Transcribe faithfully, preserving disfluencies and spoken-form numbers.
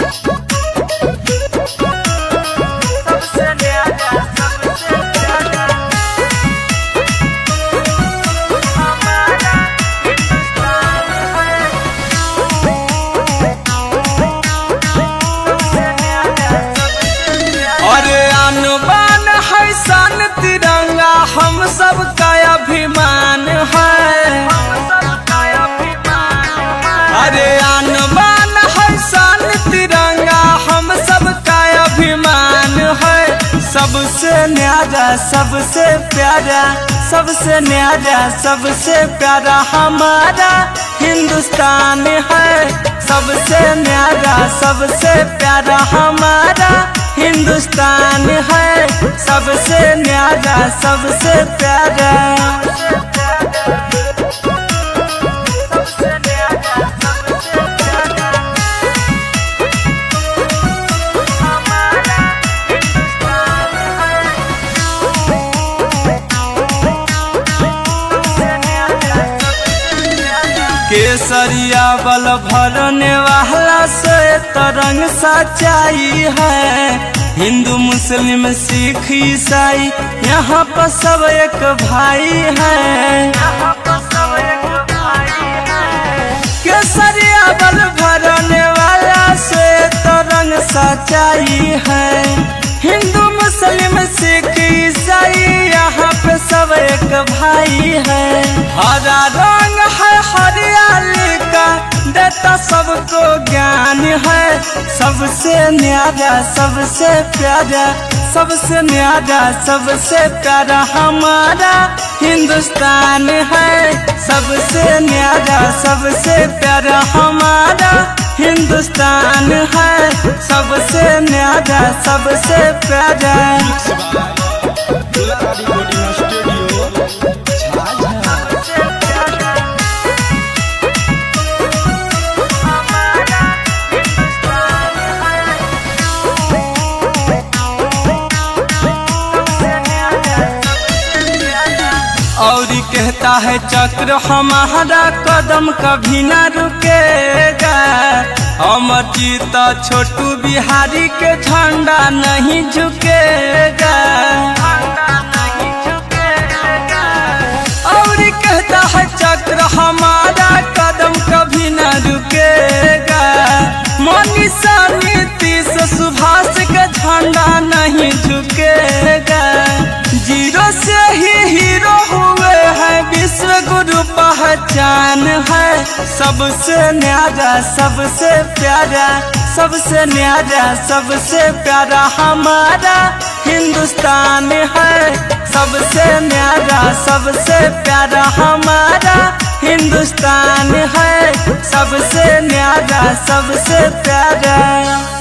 तिरंगा हम सब का अभिमान है। अरे आन बान है शान तिरंगा हम सब का अभिमान है। सबसे न्यारा सबसे प्यारा सबसे न्यारा सबसे प्यारा हमारा हिंदुस्तान है। सबसे न्यारा सबसे प्यारा हमारा हिंदुस्तान है। सबसे न्यारा सबसे प्यारा केसरिया बल भरने वाला से तरंग सच्चाई है। हिंदू मुस्लिम सिख ईसाई यहाँ पर सब एक भाई है। केसरिया बल भरने वाला से तरंग सच्चाई है। हिंदू मुस्लिम सिख ईसाई यहाँ पे सब एक भाई है। हरा रंग है हरियाली का देता सबको ज्ञान है। सबसे न्यारा सबसे प्यारा सबसे न्यारा सबसे प्यारा हमारा हिंदुस्तान है। सबसे न्यारा सबसे प्यारा हमारा हिंदुस्तान है। सबसे न्यारा सबसे प्यारा और कहता है चक्र हमारा कदम कभी न रुकेगा। अमर जीता छोटू बिहारी के झंडा नहीं झुकेगा। और कहता है चक्र हमारा कदम कभी न रुकेगा। मनीषा नीतीश सुभाष के झंडा नहीं झुकेगा। जीरो से ही हीरो हुए हैं विश्व गुरु पहचान है। सबसे न्यारा सबसे प्यारा सबसे न्यारा सबसे प्यारा हमारा हिंदुस्तान है। सबसे न्यारा सबसे प्यारा हमारा हिंदुस्तान है। सबसे न्यारा सबसे प्यारा।